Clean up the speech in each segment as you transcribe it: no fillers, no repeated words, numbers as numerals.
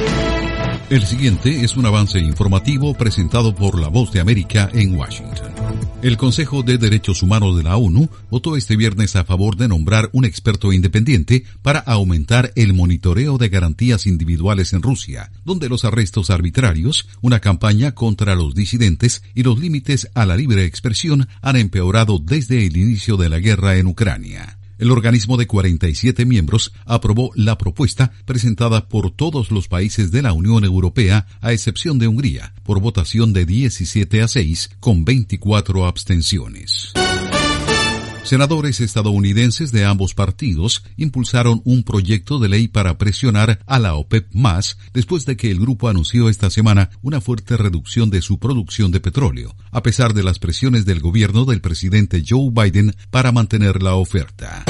El siguiente es un avance informativo presentado por La Voz de América en Washington. El Consejo de Derechos Humanos de la ONU votó este viernes a favor de nombrar un experto independiente para aumentar el monitoreo de garantías individuales en Rusia, donde los arrestos arbitrarios, una campaña contra los disidentes y los límites a la libre expresión han empeorado desde el inicio de la guerra en Ucrania. El organismo de 47 miembros aprobó la propuesta presentada por todos los países de la Unión Europea, a excepción de Hungría, por votación de 17-6, con 24 abstenciones. Senadores estadounidenses de ambos partidos impulsaron un proyecto de ley para presionar a la OPEP+, después de que el grupo anunció esta semana una fuerte reducción de su producción de petróleo, a pesar de las presiones del gobierno del presidente Joe Biden para mantener la oferta.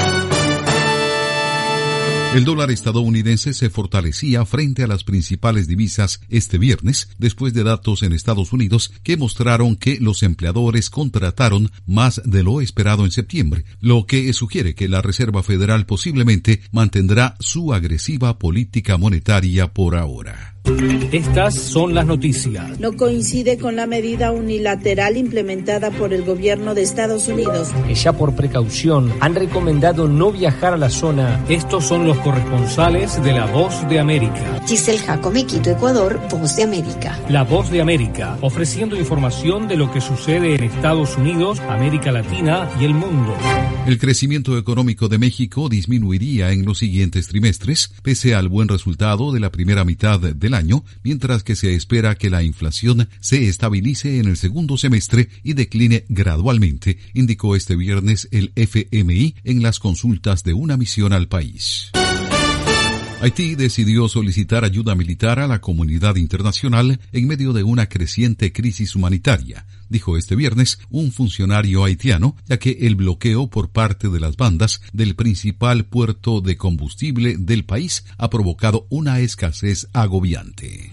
El dólar estadounidense se fortalecía frente a las principales divisas este viernes, después de datos en Estados Unidos que mostraron que los empleadores contrataron más de lo esperado en septiembre, lo que sugiere que la Reserva Federal posiblemente mantendrá su agresiva política monetaria por ahora. Estas son las noticias. No coincide con la medida unilateral implementada por el gobierno de Estados Unidos. Que ya por precaución han recomendado no viajar a la zona. Estos son los corresponsales de La Voz de América. Giselle Jacome, Quito, Ecuador, Voz de América. La Voz de América, ofreciendo información de lo que sucede en Estados Unidos, América Latina y el mundo. El crecimiento económico de México disminuiría en los siguientes trimestres, pese al buen resultado de la primera mitad del año, mientras que se espera que la inflación se estabilice en el segundo semestre y decline gradualmente, indicó este viernes el FMI en las consultas de una misión al país. Haití decidió solicitar ayuda militar a la comunidad internacional en medio de una creciente crisis humanitaria, dijo este viernes un funcionario haitiano, ya que el bloqueo por parte de las bandas del principal puerto de combustible del país ha provocado una escasez agobiante.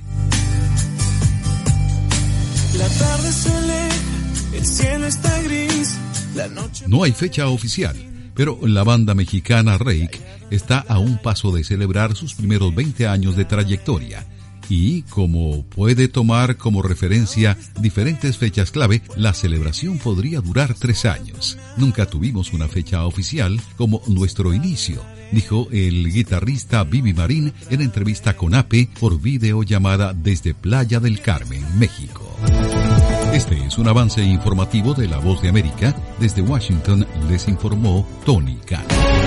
La tarde se aleja, el cielo está gris, la noche... No hay fecha oficial, pero la banda mexicana Reik está a un paso de celebrar sus primeros 20 años de trayectoria. Y, como puede tomar como referencia diferentes fechas clave, la celebración podría durar 3 años. Nunca tuvimos una fecha oficial como nuestro inicio, dijo el guitarrista Bibi Marín en entrevista con AP por videollamada desde Playa del Carmen, México. Este es un avance informativo de La Voz de América. Desde Washington les informó Tony Khan.